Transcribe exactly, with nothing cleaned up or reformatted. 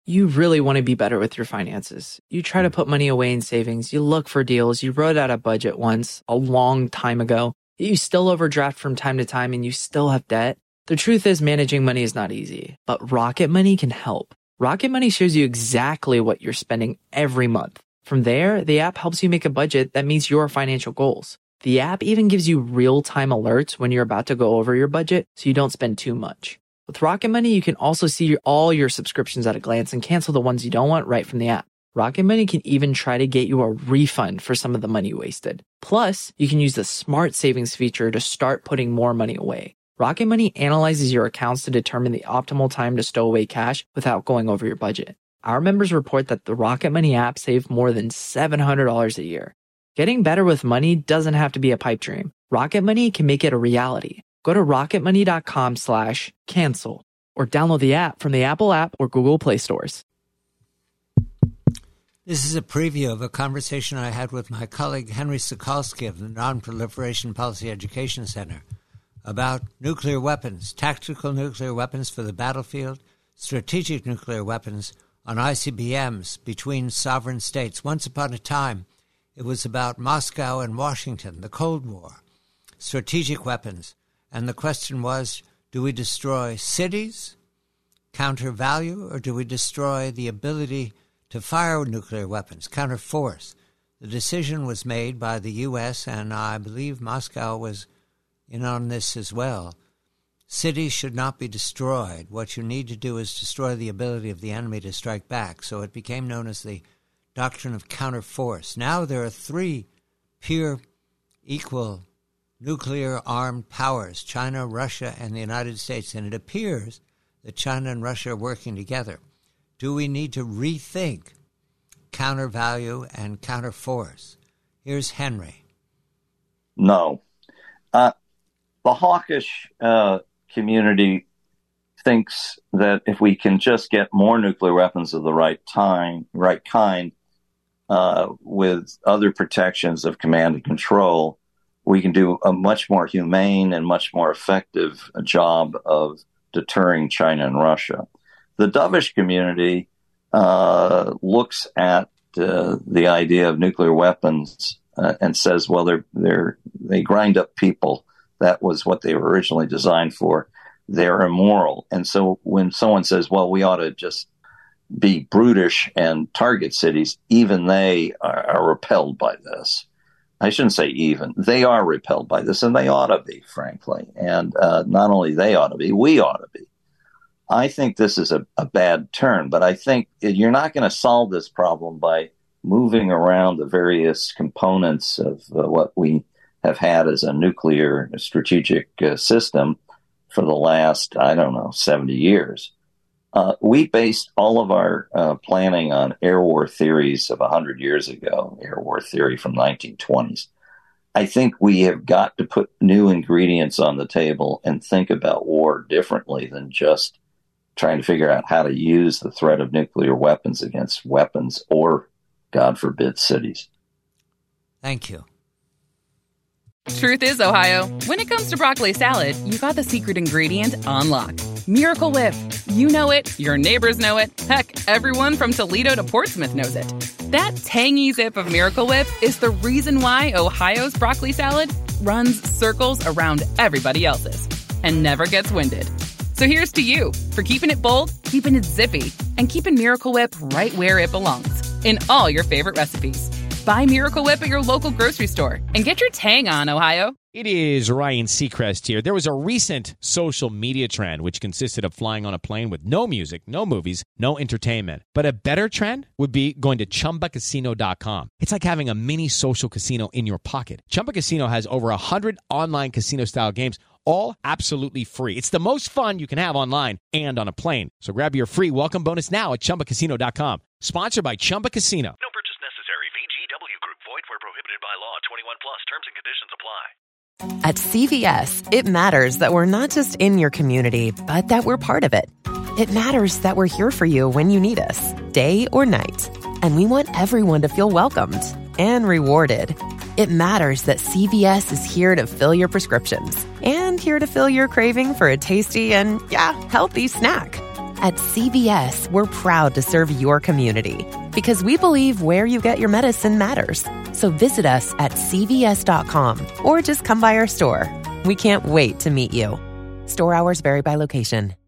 You really want to be better with your finances. You try to put money away in savings. You look for deals. You wrote out a budget once a long time ago. You still overdraft from time to time and you still have debt. The truth is managing money is not easy, but Rocket Money can help. Rocket Money shows you exactly what you're spending every month. From there, the app helps you make a budget that meets your financial goals. The app even gives you real-time alerts when you're about to go over your budget so you don't spend too much. With Rocket Money, you can also see all your subscriptions at a glance and cancel the ones you don't want right from the app. Rocket Money can even try to get you a refund for some of the money you wasted. Plus, you can use the Smart Savings feature to start putting more money away. Rocket Money analyzes your accounts to determine the optimal time to stow away cash without going over your budget. Our members report that the Rocket Money app saved more than seven hundred dollars a year. Getting better with money doesn't have to be a pipe dream. Rocket Money can make it a reality. Go to rocketmoney.com slash cancel or download the app from the Apple app or Google Play stores. This is a preview of a conversation I had with my colleague Henry Sokolsky of the Non-Proliferation Policy Education Center about nuclear weapons, tactical nuclear weapons for the battlefield, strategic nuclear weapons on I C B Ms between sovereign states. Once upon a time, it was about Moscow and Washington, the Cold War, strategic weapons. And the question was, do we destroy cities, counter value, or do we destroy the ability to fire nuclear weapons, counter force? The decision was made by the U S, and I believe Moscow was in on this as well. Cities should not be destroyed. What you need to do is destroy the ability of the enemy to strike back. So it became known as the doctrine of counter force. Now there are three peer equal nuclear-armed powers, China, Russia, and the United States, and it appears that China and Russia are working together. Do we need to rethink counter-value and counter-force? Here's Henry. No. Uh, the hawkish uh, community thinks that if we can just get more nuclear weapons of the right time, right kind, uh, with other protections of command and control, we can do a much more humane and much more effective job of deterring China and Russia. The dovish community uh, looks at uh, the idea of nuclear weapons uh, and says, well, they're they're they grind up people. That was what they were originally designed for. They're immoral. And so when someone says, well, we ought to just be brutish and target cities, even they are, are repelled by this. I shouldn't say even. They are repelled by this, and they ought to be, frankly. And uh, not only they ought to be, we ought to be. I think this is a, a bad turn, but I think you're not going to solve this problem by moving around the various components of uh, what we have had as a nuclear strategic uh, system for the last, I don't know, seventy years. Uh, we based all of our uh, planning on air war theories of one hundred years ago, air war theory from nineteen twenties. I think we have got to put new ingredients on the table and think about war differently than just trying to figure out how to use the threat of nuclear weapons against weapons or, God forbid, cities. Thank you. Truth is, Ohio, when it comes to broccoli salad, you got the secret ingredient on lock. Miracle Whip. You know it, your neighbors know it, heck, everyone from Toledo to Portsmouth knows it. That tangy zip of Miracle Whip is the reason why Ohio's broccoli salad runs circles around everybody else's and never gets winded. So here's to you for keeping it bold, keeping it zippy, and keeping Miracle Whip right where it belongs, in all your favorite recipes. Buy Miracle Whip at your local grocery store and get your tang on, Ohio. It is Ryan Seacrest here. There was a recent social media trend which consisted of flying on a plane with no music, no movies, no entertainment. But a better trend would be going to Chumba Casino dot com. It's like having a mini social casino in your pocket. Chumba Casino has over one hundred online casino-style games, all absolutely free. It's the most fun you can have online and on a plane. So grab your free welcome bonus now at Chumba Casino dot com. Sponsored by Chumba Casino. No purchase necessary. V G W Group. Void where prohibited by law. twenty-one plus. Terms and conditions apply. At C V S, it matters that we're not just in your community, but that we're part of it. It matters that we're here for you when you need us, day or night. And we want everyone to feel welcomed and rewarded. It matters that C V S is here to fill your prescriptions and here to fill your craving for a tasty and, yeah, healthy snack. At C V S, we're proud to serve your community because we believe where you get your medicine matters. So visit us at C V S dot com or just come by our store. We can't wait to meet you. Store hours vary by location.